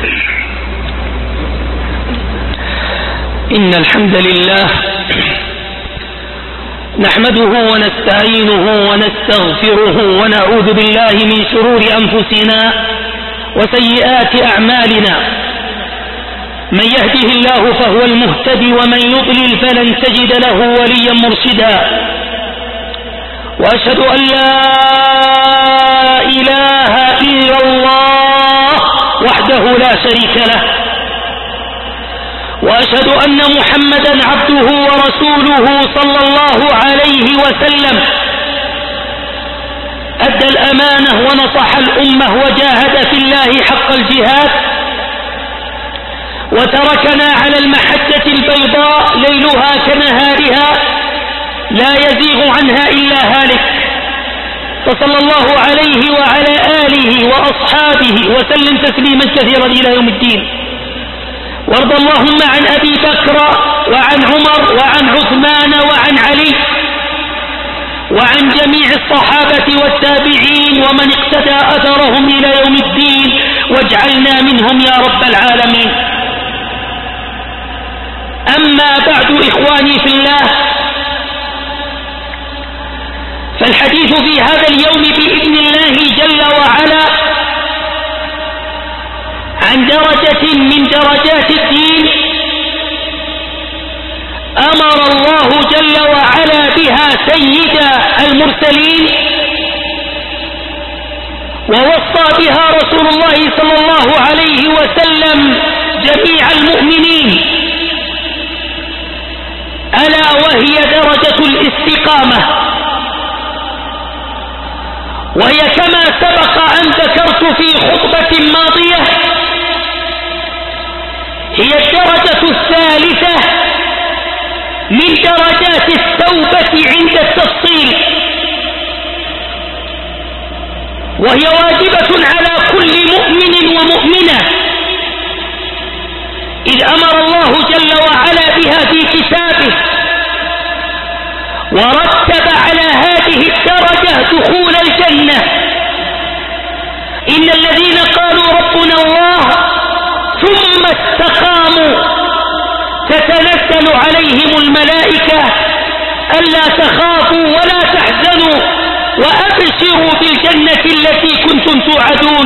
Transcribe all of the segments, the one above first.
إن الحمد لله نحمده ونستعينه ونستغفره ونعوذ بالله من شرور أنفسنا وسيئات أعمالنا. من يهده الله فهو المهتدي ومن يضلل فلن تجد له وليا مرشدا. وأشهد أن لا إله إلا الله وحده لا شريك له، وأشهد أن محمدا عبده ورسوله صلى الله عليه وسلم أدى الأمانة ونصح الأمة وجاهد في الله حق الجهاد، وتركنا على المحجة البيضاء ليلها كنهارها لا يزيغ عنها إلا هالك. فصلى الله عليه وعلى آله وأصحابه وسلم تسليما كثيرا إلى يوم الدين. وارض اللهم عن أبي بكر وعن عمر وعن عثمان وعن علي وعن جميع الصحابة والتابعين ومن اقتدى أثرهم إلى يوم الدين، واجعلنا منهم يا رب العالمين. أما بعد إخواني في الله، فالحديث في هذا اليوم بإذن الله جل وعلا عن درجة من درجات الدين أمر الله جل وعلا بها سيد المرسلين، ووصى بها رسول الله صلى الله عليه وسلم جميع المؤمنين، ألا وهي درجة الاستقامة. وهي كما سبق أن ذكرت في خطبة ماضية هي الدرجة الثالثة من درجات التوبة عند التفصيل، وهي واجبة على كل مؤمن ومؤمنة، إذ أمر الله جل وعلا بها في كتابه، ورتب على هذه الدرجة دخول الجنة. إن الذين قالوا ربنا الله ثم استقاموا تتنزل عليهم الملائكة ألا تخافوا ولا تحزنوا وأبشروا بالجنة التي كنتم توعدون.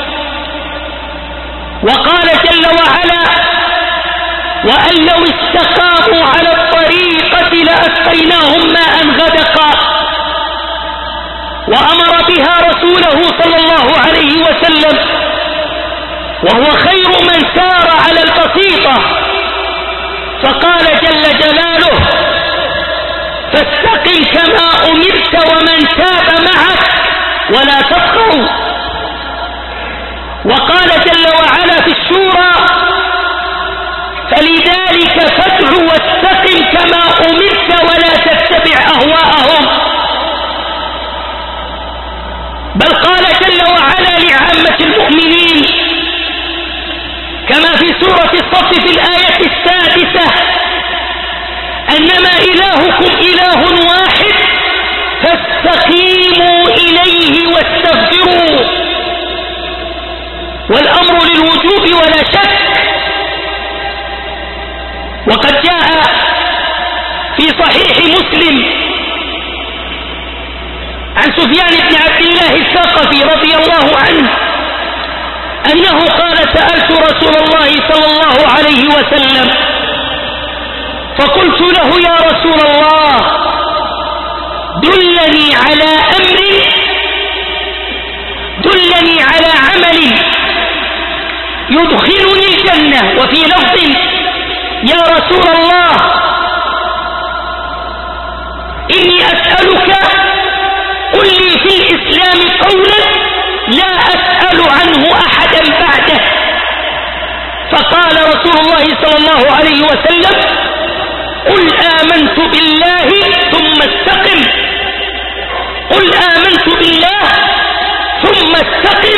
وقال جل وعلا: وأن لو استقاموا على الطريقة لأسقيناهم ماء غدقا. وأمر بها رسوله صلى الله عليه وسلم، وهو خير من سار على البسيطة، فقال جل جلاله: فاستقم كما أمرت ومن تاب معك ولا تطغوا. وقال جل وعلا في الشورى: فلذلك فادع واستقم كما أمرت ولا تتبع أهواءهم. بل قال جل وعلا لعامة المؤمنين كما في سورة الصف في الآية السادسة: أنما إلهكم إله واحد فاستقيموا إليه واستغفروا. والأمر للوجوب ولا شك. وقد جاء في صحيح مسلم عن سفيان بن عبد الله الثقفي رضي الله عنه أنه قال: سألت رسول الله صلى الله عليه وسلم فقلت له: يا رسول الله دلني على أمر، دلني على عمل يدخلني الجنة. وفي لفظ: يا رسول الله إني أسألك قل لي في الإسلام قولا لا أسأل عنه أحدا بعده. فقال رسول الله صلى الله عليه وسلم: قل آمنت بالله ثم استقم. قل آمنت بالله ثم استقم.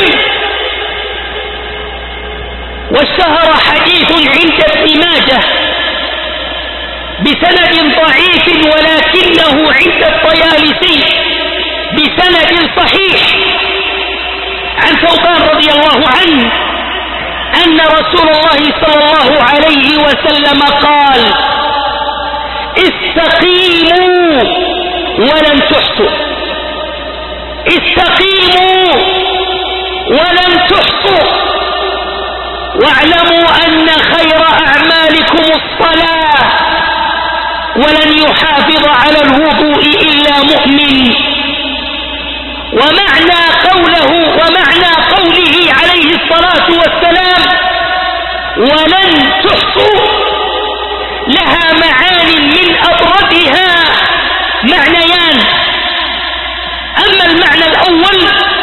واشتهر حديث عند ابن ماجه بسند ضعيف ولكنه عند الطيالسي بسند صحيح عن ثوبان رضي الله عنه أن أن رسول الله صلى الله عليه وسلم قال: استقيموا ولن تحصوا، استقيموا ولن تحصوا، واعلموا أن خير أعمالكم الصلاة، ولن يحافظ على الوضوء إلا مؤمن. ومعنى قوله عليه الصلاة والسلام ولن تحصوا لها معان من أبرزها معنيان. أما المعنى الأول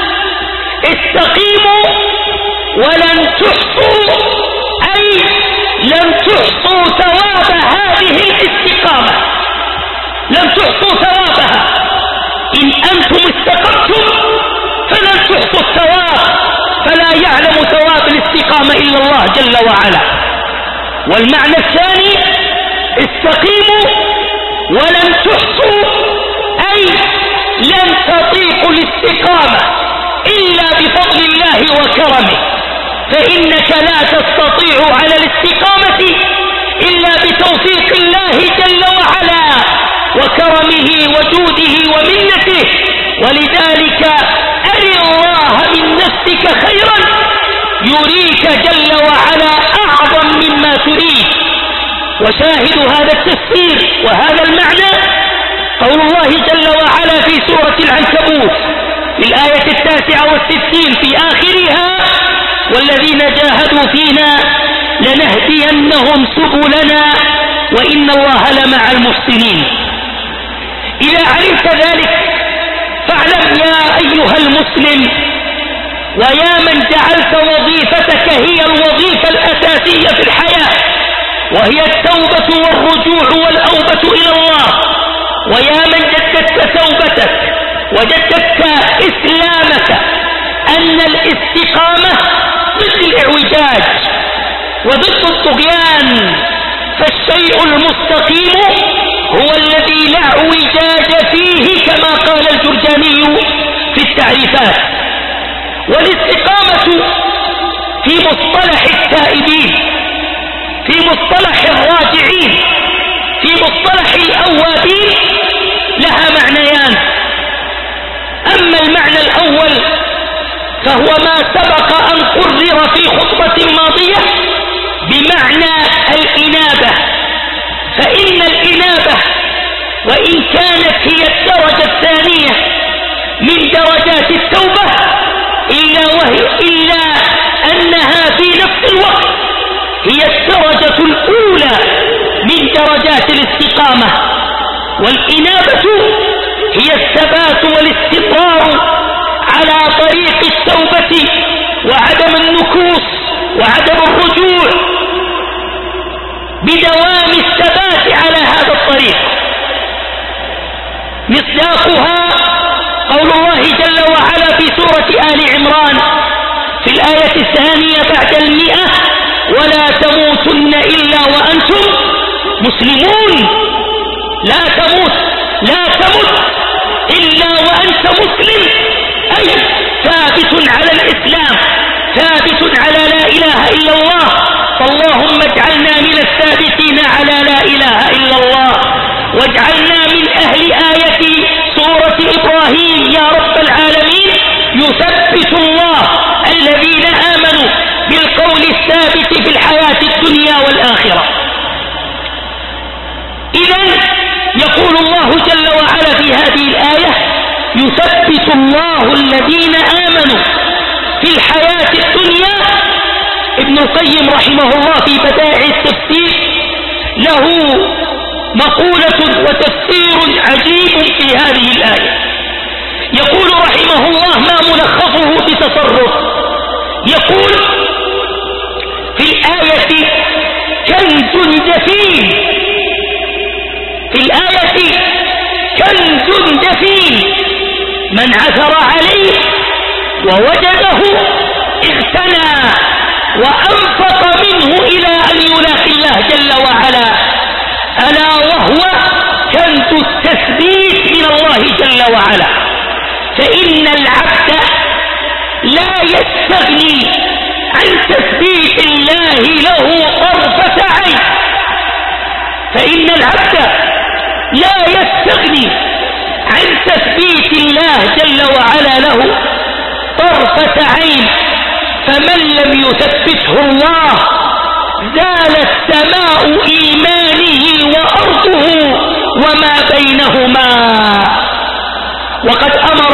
استقيموا ولن تحصوا، أي لن تحصوا ثواب هذه الاستقامة، لن تحصوا ثوابها. إن أنتم استقمتم فلن تحصوا الثواب، فلا يعلم ثواب الاستقامة إلا الله جل وعلا. والمعنى الثاني استقيموا ولن تحصوا، أي لن تطيقوا الاستقامة إلا بفضل الله وكرمه، فإنك لا تستطيع على الاستقامة إلا بتوفيق الله جل وعلا وكرمه وجوده ومنته. ولذلك أر الله من نفسك خيرا يريك جل وعلا أعظم مما تريد. وشاهد هذا التفسير وهذا المعنى قول الله جل وعلا في سورة العنكبوت في الآية 69 في آخرها: والذين جاهدوا فينا لنهدينهم سبلنا وإن الله لمع المحسنين. إذا علمت ذلك فاعلم يا أيها المسلم ويا من جعلت وظيفتك هي الوظيفة الأساسية في الحياة، وهي التوبة والرجوع والأوبة إلى الله، ويا من جددت توبتك وجددت إسلامك، أن الاستقامة ضد الإعوجاج وضد الطغيان، فالشيء المستقيم هو الذي لا اعوجاج فيه كما قال الجرجاني في التعريفات. والاستقامة في مصطلح التائبين، في مصطلح الراجعين، في مصطلح الأوابين لها معنيان. أما المعنى الأول فهو ما سبق أن قرر في خطبة ماضية بمعنى الإنابة. فإن الإنابة وإن كانت هي الدرجة الثانية من درجات التوبة إلا أنها في نفس الوقت هي الدرجة الأولى من درجات الاستقامة. والإنابة هي الثبات والاستقرار على طريق التوبة وعدم النكوص وعدم الرجوع، بدوام الثبات على هذا الطريق. مصداقها قول الله جل وعلا في سورة آل عمران في الآية 2 بعد 100: ولا تموتن إلا وأنتم مسلمون. لا تموت إلا وأنت مسلم، أي ثابت على الإسلام، ثابت على لا إله إلا الله. فاللهم اجعلنا من الثابتين على لا إله إلا الله، واجعلنا من أهل آية سورة إبراهيم يا رب العالمين: يثبت الله الذين آمنوا بالقول الثابت في الحياة الدنيا والآخرة. إذن يقول الله جل وعلا في هذه الآية: يثبت الله الذين آمنوا في الحياة الدنيا. ابن القيم رحمه الله في بدائع التفسير له مقولة وتفسير عجيب في هذه الآية. يقول رحمه الله ما ملخصه بتصرف، يقول في الآية كنز دفين، في الآية كنز دفين من عثر عليه ووجده اغتنى وأنفق منه إلى أن يلاقي الله جل وعلا، ألا وهو كنز التثبيت من الله جل وعلا. فإن العبد لا يستغني عن تثبيت الله العبد لا يستغني عن تثبيت الله جل وعلا له طرفة عين، فمن لم يثبته الله زالت سماء إيمانه وأرضه وما بينهما. وقد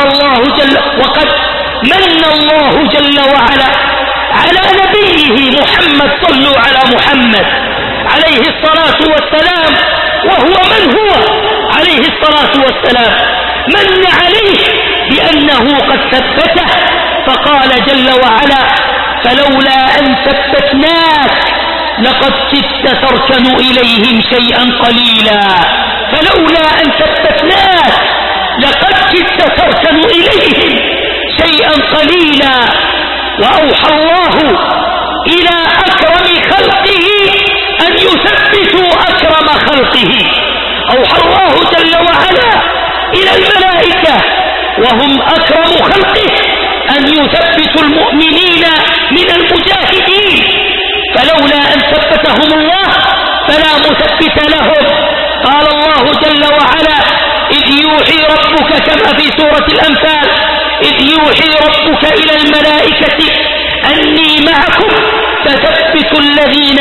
من الله جل وعلا على نبيه محمد، صلوا على محمد عليه الصلاة والسلام، وهو من هو عليه الصلاة والسلام، من عليه بأنه قد ثبته، فقال جل وعلا: فلولا أن ثبتناك لقد كدت تركن إليهم شيئا قليلا. فلولا أن ثبتناك لقد كدت تركن إليهم شيئا قليلا. وأوحى الله إلى أكرم خلقه أن يثبتوا أكرم خلقه. أوحى الله جل وعلا إلى الملائكة وهم أكرم خلقه أن يثبتوا المؤمنين من المجاهدين، فلولا أن ثبتهم الله فلا مثبت لهم. قال الله جل وعلا: إذ يوحي ربك، كما في سورة الأنفال: إذ يوحي ربك إلى الملائكة أني معكم فثبتوا الذين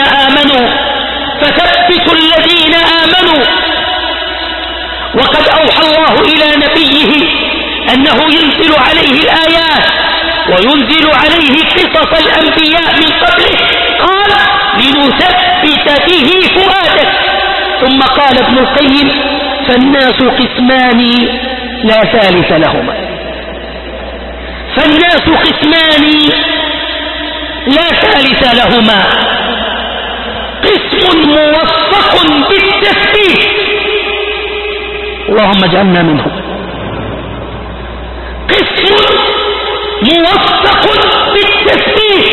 آمنوا. وقد أوحى الله إلى نبيه أنه ينزل عليه الآيات وينزل عليه قصص الأنبياء من قبله، قال: لنثبت به فؤادك. ثم قال ابن القيم: فالناس قسمان لا ثالث لهما. فالناس قسمان لا ثالث لهما: قسم موفق بالتثبيت، اللهم اجعلنا منهم. قسم موفق بالتثبيت،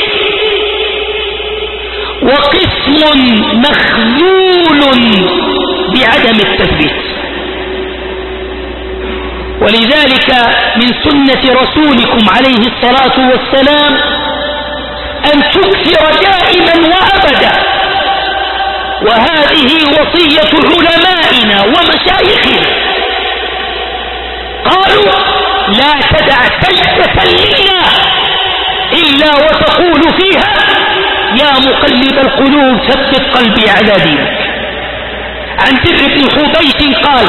وقسم مخذول بعدم التثبيت. ولذلك من سنة رسولكم عليه الصلاة والسلام أن تكثر دائما وأبدا، وهذه وصية علمائنا ومشايخنا، قالوا: لا تدع سجدة لله إلا وتقول فيها: يا مقلب القلوب ثبت قلبي على دينك. عن زر بن حبيش قال،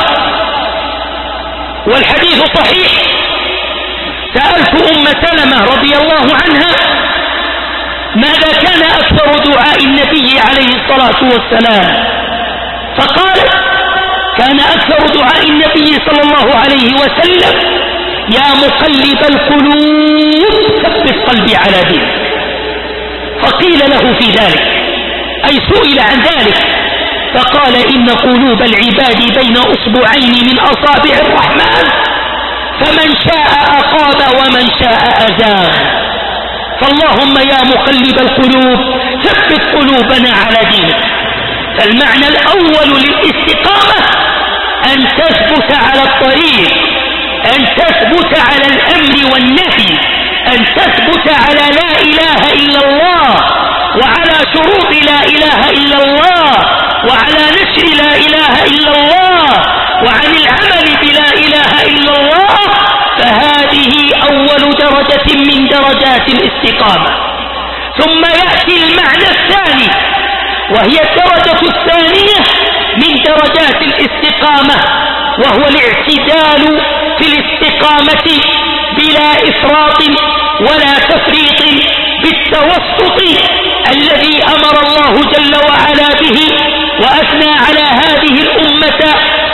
والحديث صحيح: سألت أم سلمة رضي الله عنها ماذا كان أكثر دعاء النبي عليه الصلاة والسلام، فقالت: كان أكثر دعاء النبي صلى الله عليه وسلم: يا مقلب القلوب ثبت قلبي على دينك. فقيل له في ذلك، أي سئل عن ذلك، فقال: إن قلوب العباد بين أصبعين من أصابع الرحمن، فمن شاء أقام ومن شاء أزاغ. فاللهم يا مقلب القلوب ثبت قلوبنا على دينك. فالمعنى الأول للاستقامة أن تثبت على الطريق، أن تثبت على الأمر والنهي، أن تثبت على لا إله إلا الله، وعلى شروط لا إله إلا الله، وعلى نشر لا إله إلا الله، وعن العمل بلا إله إلا الله. فهذه أول درجة من درجات الاستقامة. ثم يأتي المعنى الثاني، وهي الدرجة الثانية من درجات الاستقامة، وهو الاعتدال في الاستقامة بلا إفراط ولا تفريط، بالتوسط الذي أمر الله جل وعلا به وأثنى على هذه الأمة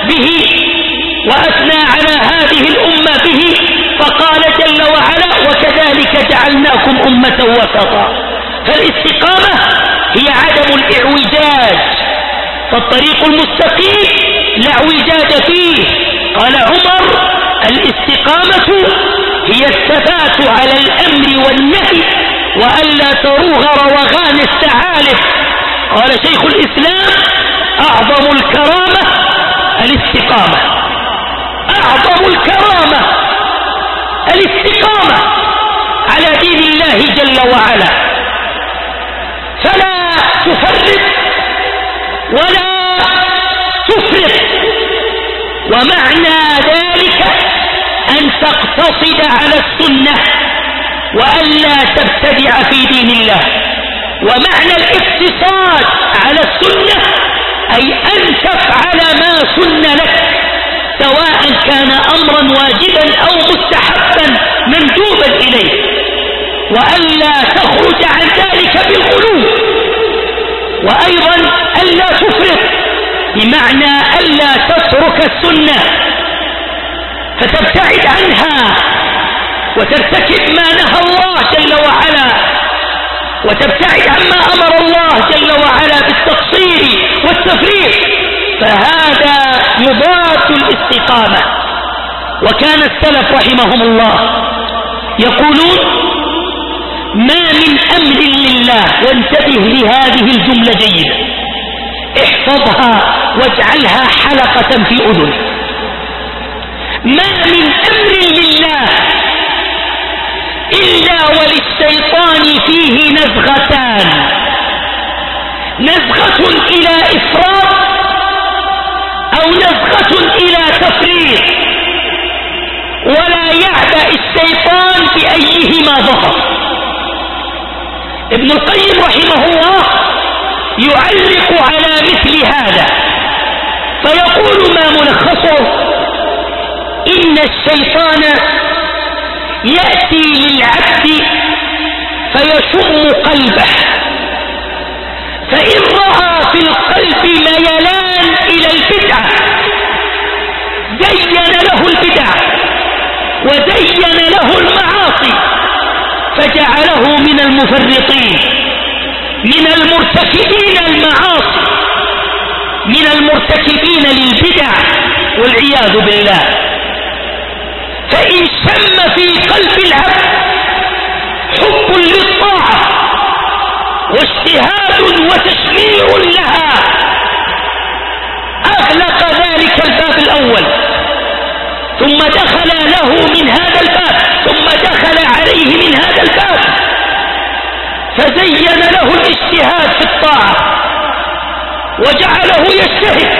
به، فقال جل وعلا: وكذلك جعلناكم أمة وسطا. فالاستقامة هي عدم الإعوجاج، فالطريق المستقيم لا اعوجاج فيه. قال عمر: الاستقامة هي الثبات على الأمر والنهي، وألا تروغ روغان الثعالب. قال شيخ الإسلام: أعظم الكرامة الاستقامة، أعظم الكرامة الاستقامة على دين الله جل وعلا، فلا تفرط ولا تفرط، ومعنى ذلك أن تقتصد على السنة وألا تبتدع في دين الله. ومعنى الاقتصاد على السنة أي أن تفعل ما سن لك، سواء كان أمرا واجبا أو مستحبا مندوبا إليه، وألا تخرج عن ذلك بالغلو. وأيضا ألا تفرط، بمعنى ألا تترك السنة فتبتعد عنها وترتكب ما نهى الله جل وعلا، وتبتعد عما أمر الله جل وعلا بالتقصير والتفريط، فهذا مضاد الاستقامة. وكان السلف رحمهم الله يقولون: ما من أمر لله، وانتبه لهذه الجملة جيدا، احفظها واجعلها حلقة في أذنك: ما من أمر لله إلا وللشيطان فيه نزغتان، نزغة إلى إفراط أو نزغة إلى تفريط، ولا يعبأ الشيطان بأيهما ظهر. ابن القيم رحمه الله يعلق على مثل هذا فيقول: ما ملخصه؟ إن الشيطان يأتي للعبد فيشم قلبه، فإن رأى في القلب ميلان إلى البدعة زين له البدع وزين له المعاصي، فجعله من المفرطين، من المرتكبين المعاصي، من المرتكبين للبدع والعياذ بالله. فإن شم في قلب العبد حب للطاعة واجتهاد وتشمير لها، أغلق ذلك الباب الأول، ثم دخل له من هذا الباب، ثم دخل عليه من هذا الباب، فزين له الاجتهاد في الطاعة وجعله يجتهد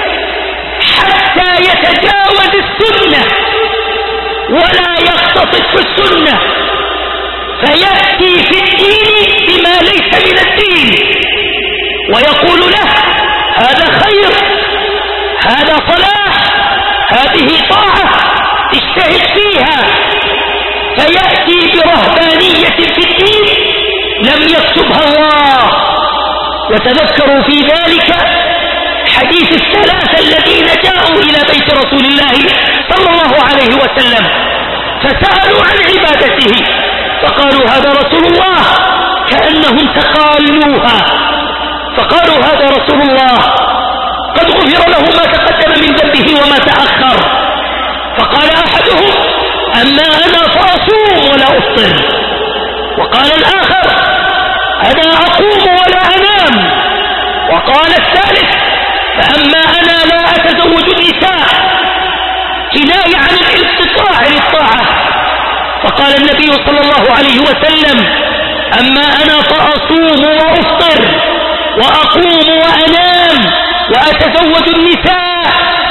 حتى يتجاوز السنة ولا يقتصد في السنة، فيأتي في الدين بما ليس من الدين ويقول له: هذا خير، هذا صلاح، هذه طاعة، اجتهد فيها. فيأتي برهبانية في الدين لم يكتبها الله. وتذكروا في ذلك حديث الثلاثة الذين جاءوا إلى بيت رسول الله صلى الله عليه وسلم فسألوا عن عبادته، فقالوا: هذا رسول الله، كأنهم تقالوها، فقالوا: هذا رسول الله قد غفر له ما تقدم من ذنبه وما تأخر. فقال أحدهم: أما أنا فأصوم ولا أفطر. وقال الآخر: أنا أقوم ولا أنام. وقال الثالث: فأما أنا لا أتزوج النساء، كناية عن الانقطاع للطاعة. فقال النبي صلى الله عليه وسلم: أما أنا فأصوم وأفطر وأقوم وأنام وأتزوج النساء،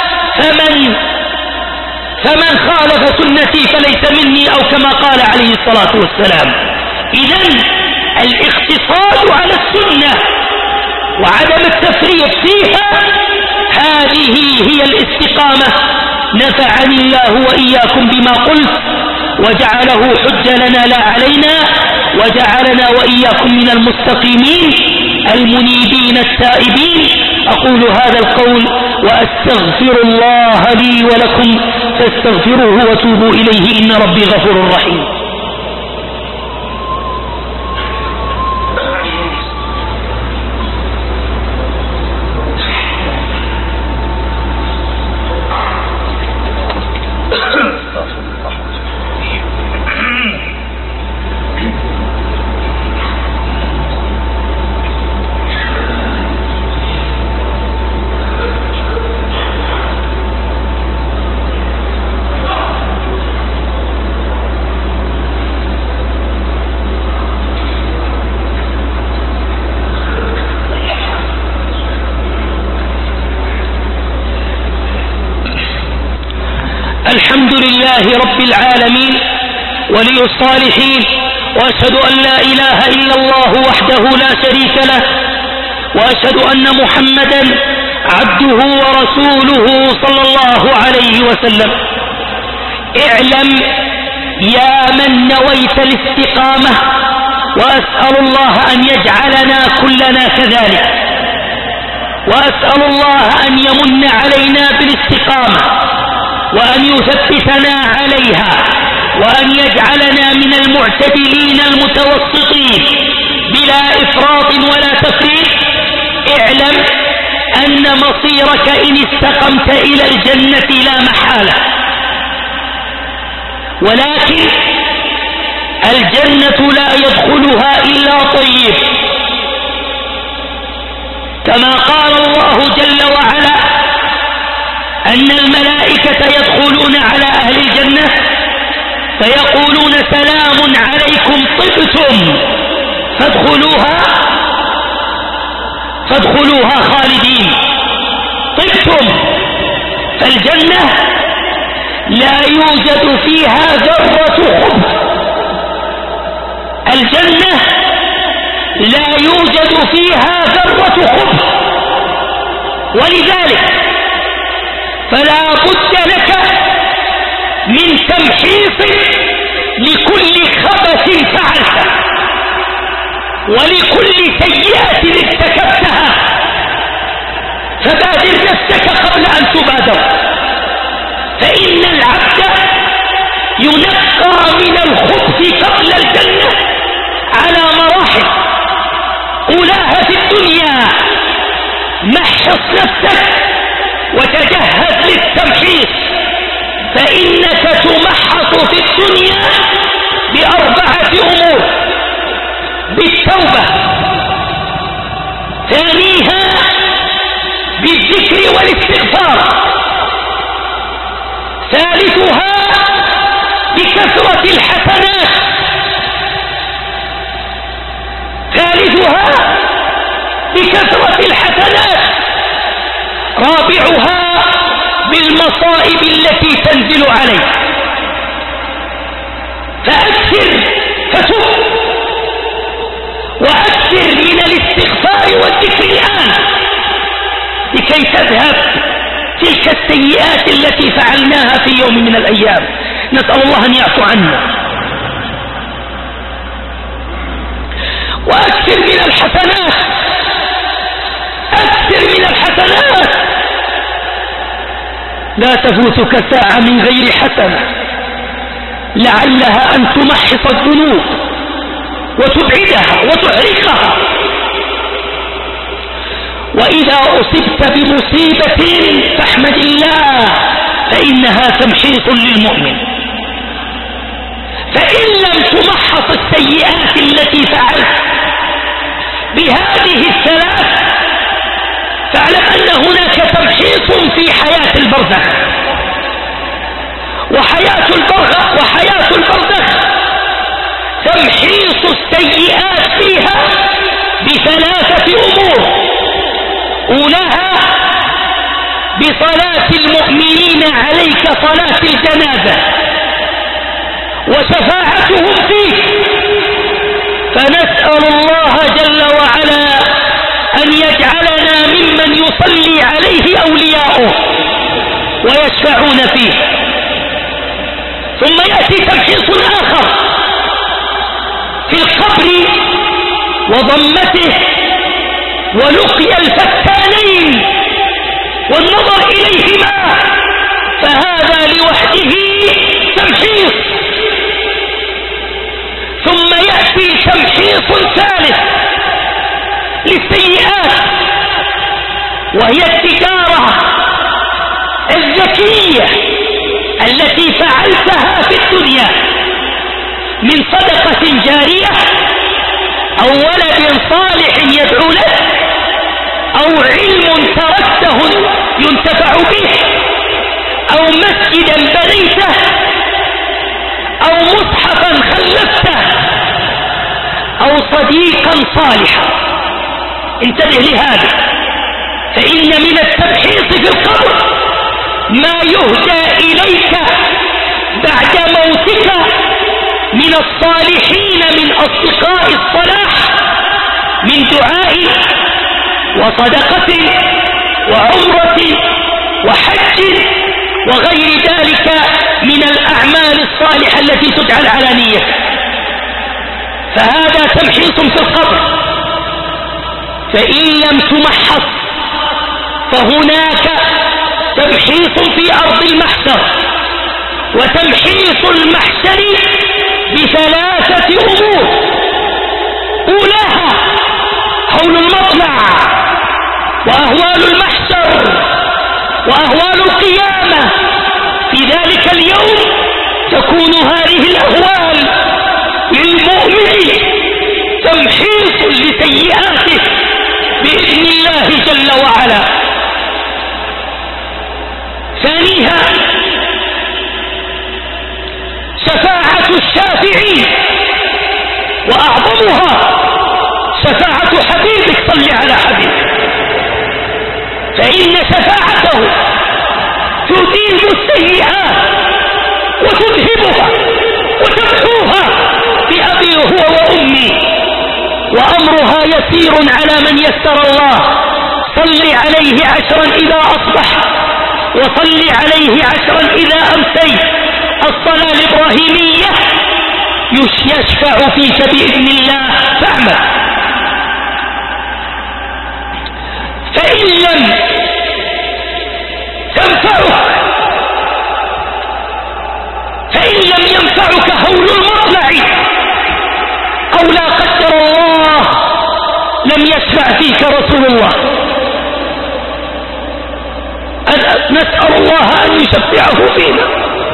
فمن خالف سنتي فليس مني، أو كما قال عليه الصلاة والسلام. إذن الاقتصاد على السنة وعدم التفريط فيها، هذه هي الاستقامة. نفعني الله وإياكم بما قلت وجعله حجة لنا لا علينا، وجعلنا وإياكم من المستقيمين المنيبين التائبين. أقول هذا القول وأستغفر الله لي ولكم، فاستغفروه وتوبوا إليه، إن ربي غفور رحيم. لله رب العالمين ولي الصالحين، وأشهد أن لا إله إلا الله وحده لا شريك له، وأشهد أن محمدا عبده ورسوله صلى الله عليه وسلم. اعلم يا من نويت الاستقامة، وأسأل الله أن يجعلنا كلنا كذلك، وأسأل الله أن يمن علينا بالاستقامة وأن يثبتنا عليها، وأن يجعلنا من المعتدلين المتوسطين بلا إفراط ولا تفريط. اعلم أن مصيرك إن استقمت إلى الجنة لا محالة، ولكن الجنة لا يدخلها إلا طيب، كما قال الله جل وعلا أن الملائكة يدخلون على أهل الجنة فيقولون سلام عليكم طبتم فادخلوها خالدين. طبتم، فالجنة لا يوجد فيها ذرة خبث، الجنة لا يوجد فيها ذرة خبث، ولذلك فلا بد لك من تمحيص لكل خبث فعلته ولكل سيئة ارتكبتها، فبادر نفسك قبل أن تبادر، فإن العبد ينقى من الخبث قبل الجنة على مراحل. أولاها في الدنيا محص نفسك وتجهز للتمحيص، فإنك تمحص في الدنيا ب4 أمور: بالتوبة، ثانيها بالذكر والاستغفار، ثالثها بكثرة الحسنات، رابعها بالمصائب التي تنزل عليك. فأكثر فتب، وأكثر من الاستغفار والذكر الآن لكي تذهب تلك السيئات التي فعلناها في يوم من الأيام. نسأل الله أن يعفو عنا. وأكثر من الحسنات، أكثر من الحسنات، لا تفوتك ساعة من غير حسنة لعلها أن تمحص الذنوب وتبعدها وتحرقها. وإذا أصبت بمصيبة فاحمد الله، فإنها تمحيص للمؤمن. فإن لم تمحص السيئات التي فعلت بهذه الثلاث فاعلم أن هناك تمحيص في حياة البرزخ. وحياة البرزخ تمحيص السيئات فيها ب3 أمور: أولاها بصلاة المؤمنين عليك صلاة الجنازة وشفاعتهم فيك، فنسأل الله جل وعلا أن يجعلنا ممن يصلي عليه أولياؤه ويشفعون فيه. ثم يأتي تمحيص آخر في القبر وضمته ولقي الفتانين والنظر إليهما، فهذا لوحده تمحيص. ثم يأتي تمحيص ثالث للسيئات، وهي التجارة الذكية التي فعلتها في الدنيا من صدقة جارية أو ولد صالح يدعو لك أو علم تركته ينتفع به أو مسجدا بنيته أو مصحفا خلفته أو صديقا صالحا. انتبه لهذا، فإن من التمحيص في القبر ما يهدى إليك بعد موتك من الصالحين من أصدقاء الصلاح من دعاء وصدقة وعمرة وحج وغير ذلك من الأعمال الصالحة التي تجعل على نية. فهذا تمحيص في القبر. فإن لم تمحص فهناك تمحيص في أرض المحشر. وتمحيص المحشر بثلاثة أمور: أولاها هول المطلع وأهوال المحشر وأهوال القيامة. في ذلك اليوم تكون هذه الأهوال للمؤمن تمحيص لسيئاته بإذن الله جل وعلا. ثانيها شفاعة الشافعين، وأعظمها شفاعة حبيبك صل على حبيبك، فإن شفاعته تزيل السيئات وتذهبها وتمحوها بأبي هو وأمي، وأمرها يسير على من يسر الله. صل عليه 10 إذا أصبح، وصل عليه 10 إذا أمسيت. الصلاة الإبراهيمية يشفع فيك بإذن الله فاعمل. فإن لم ينفعك هول المطلع أو لا قدر الله لم يشفع فيك رسول الله. نسأل الله أن يشفعه فينا.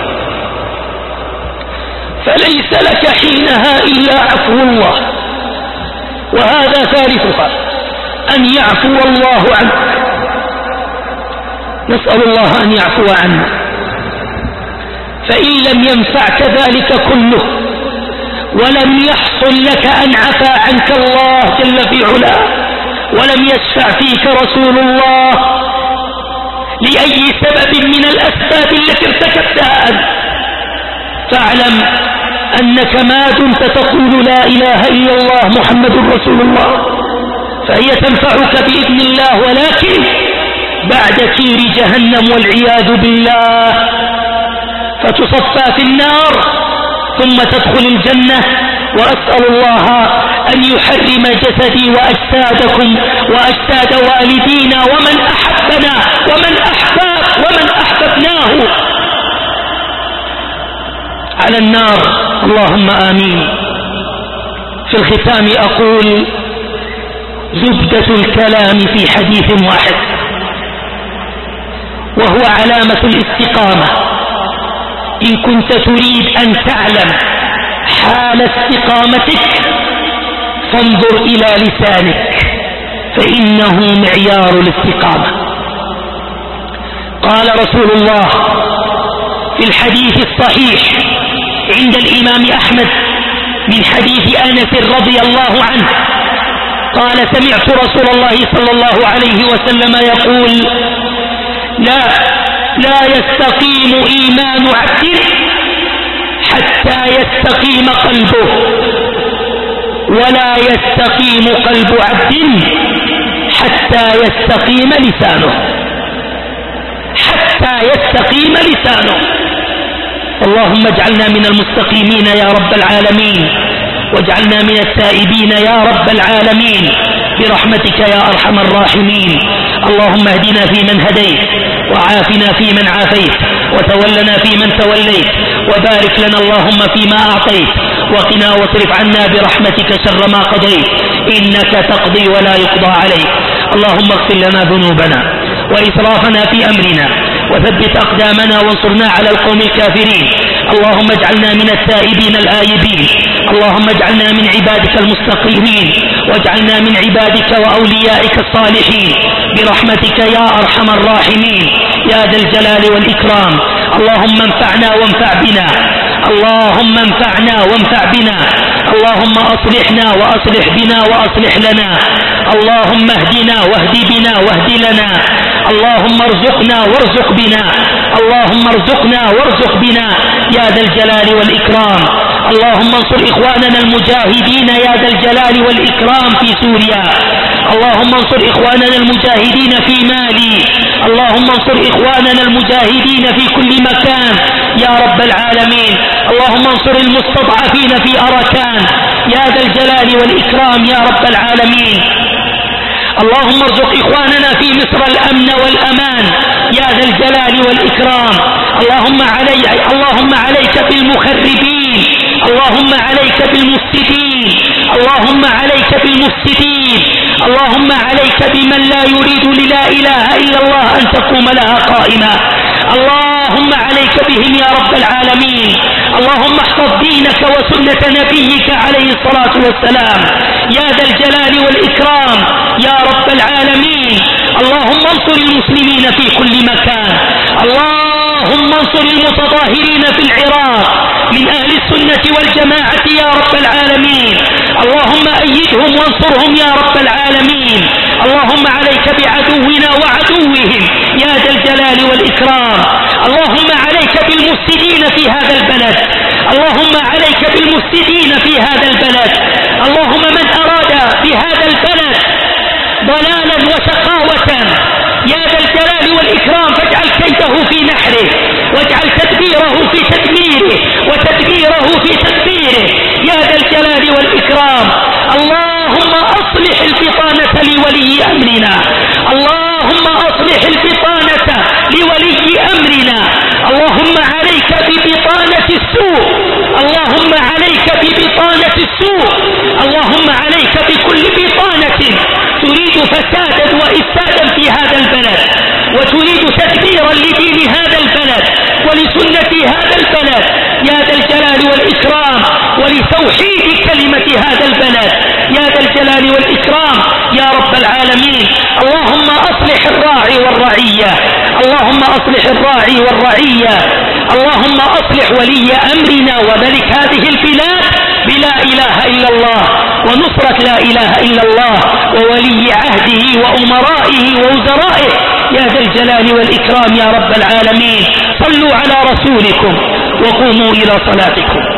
فليس لك حينها إلا عفو الله. وهذا ثالثها أن يعفو الله عنك. نسأل الله أن يعفو عنا. فإن لم ينفعك ذلك كله ولم يحصل لك أن عفى عنك الله جل في علاه ولم يشفع فيك رسول الله لأي سبب من الأسباب التي ارتكبتها أنت، فاعلم أنك ما دمت تقول لا إله إلا الله محمد رسول الله فهي تنفعك بإذن الله، ولكن بعد كير جهنم والعياذ بالله، فتصفى في النار ثم تدخل الجنة. وأسأل الله أن يحرم جسدي وأجسادكم وأجساد والدينا ومن أحبنا ومن أحببناه على النار، اللهم آمين. في الختام أقول زبدة الكلام في حديث واحد، وهو علامة الاستقامة. إن كنت تريد أن تعلم حال استقامتك فانظر إلى لسانك، فإنه معيار الاستقامة. قال رسول الله في الحديث الصحيح عند الإمام أحمد من حديث أنس رضي الله عنه قال: سمعت رسول الله صلى الله عليه وسلم يقول: لا يستقيم إيمان عبد حتى يستقيم قلبه، ولا يستقيم قلب عبد حتى يستقيم لسانه. حتى يستقيم لسانه. اللهم اجعلنا من المستقيمين يا رب العالمين، واجعلنا من التائبين يا رب العالمين برحمتك يا أرحم الراحمين. اللهم اهدنا فيمن هديت، وعافنا فيمن عافيت، وتولنا فيمن توليت، وبارك لنا اللهم فيما أعطيت، وقنا واصرف عنا برحمتك شر ما قضيت، إنك تقضي ولا يقضى عليك. اللهم اغفر لنا ذنوبنا وإسرافنا في أمرنا، وثبت أقدامنا وانصرنا على القوم الكافرين. اللهم اجعلنا من التائبين الآيبين، اللهم اجعلنا من عبادك المستقيمين، واجعلنا من عبادك وأوليائك الصالحين برحمتك يا أرحم الراحمين يا ذا الجلال والإكرام. اللهم انفعنا وانفع بنا، اللهم انفعنا وانفع بنا، اللهم أصلحنا وأصلح بنا وأصلح لنا، اللهم اهدنا واهد بنا واهد لنا، اللهم ارزقنا وارزق بنا، اللهم ارزقنا وارزق بنا يا ذا الجلال والإكرام. اللهم انصر إخواننا المجاهدين يا ذا الجلال والإكرام في سوريا. اللهم انصر إخواننا المجاهدين في مالي. اللهم انصر إخواننا المجاهدين في كل مكان يا رب العالمين. اللهم انصر المستضعفين في أركان يا ذا الجلال والإكرام يا رب العالمين. اللهم ارزق إخواننا في مصر الأمن والأمان يا ذا الجلال والإكرام. اللهم عليك بالمخربين. اللهم عليك بالمفسدين. اللهم عليك بالمفسدين. اللهم عليك بمن لا يريد للا إله إلا الله أن تقوم لها قائما. اللهم عليك بهم يا رب العالمين. اللهم احفظ دينك وسنة نبيك عليه الصلاة والسلام يا ذا الجلال والإكرام يا رب العالمين. اللهم انصر المسلمين في كل مكان. اللهم انصر المتظاهرين في العراق من أهل السنة والجماعة يا رب العالمين. اللهم أيدهم وانصرهم يا رب العالمين. اللهم عليك بعدونا وعدوهم يا ذا الجلال والإكرام. اللهم عليك بالمفسدين في هذا البلد. اللهم عليك بالمفسدين في هذا البلد. اللهم من أراد بهذا البلد ضلالا وشقاوة يا ذا الجلال والإكرام فاجعل كيده في نحره، واجعل تدبيره في تدميره، وتدبيره في تدبيره يا ذا الجلال والإكرام. اللهم أصلح البطانة لولي أمرنا. اللهم أصلح البطانة لولي أمرنا. اللهم عليك ببطانة السوء. اللهم عليك ببطانة السوء. اللهم عليك بكل بطانة تريد فسادا وإفسادا في هذا البلد، وتريد تدبيرا لدين هذا البلد ولسنة هذا البلد يا ذا الجلال والإكرام، ولتوحيد كلمة هذا البلد يا ذا الجلال والإكرام يا رب العالمين. اللهم أصلح الراعي والرعية. اللهم أصلح الراعي والرعية. اللهم أصلح ولي أمرنا وملك هذه البلاد بلا إله إلا الله، ونصرة لا إله إلا الله، وولي عهده وأمرائه ووزرائه يا ذا الجلال والإكرام يا رب العالمين. صلوا على رسولكم وقوموا إلى صلاتكم.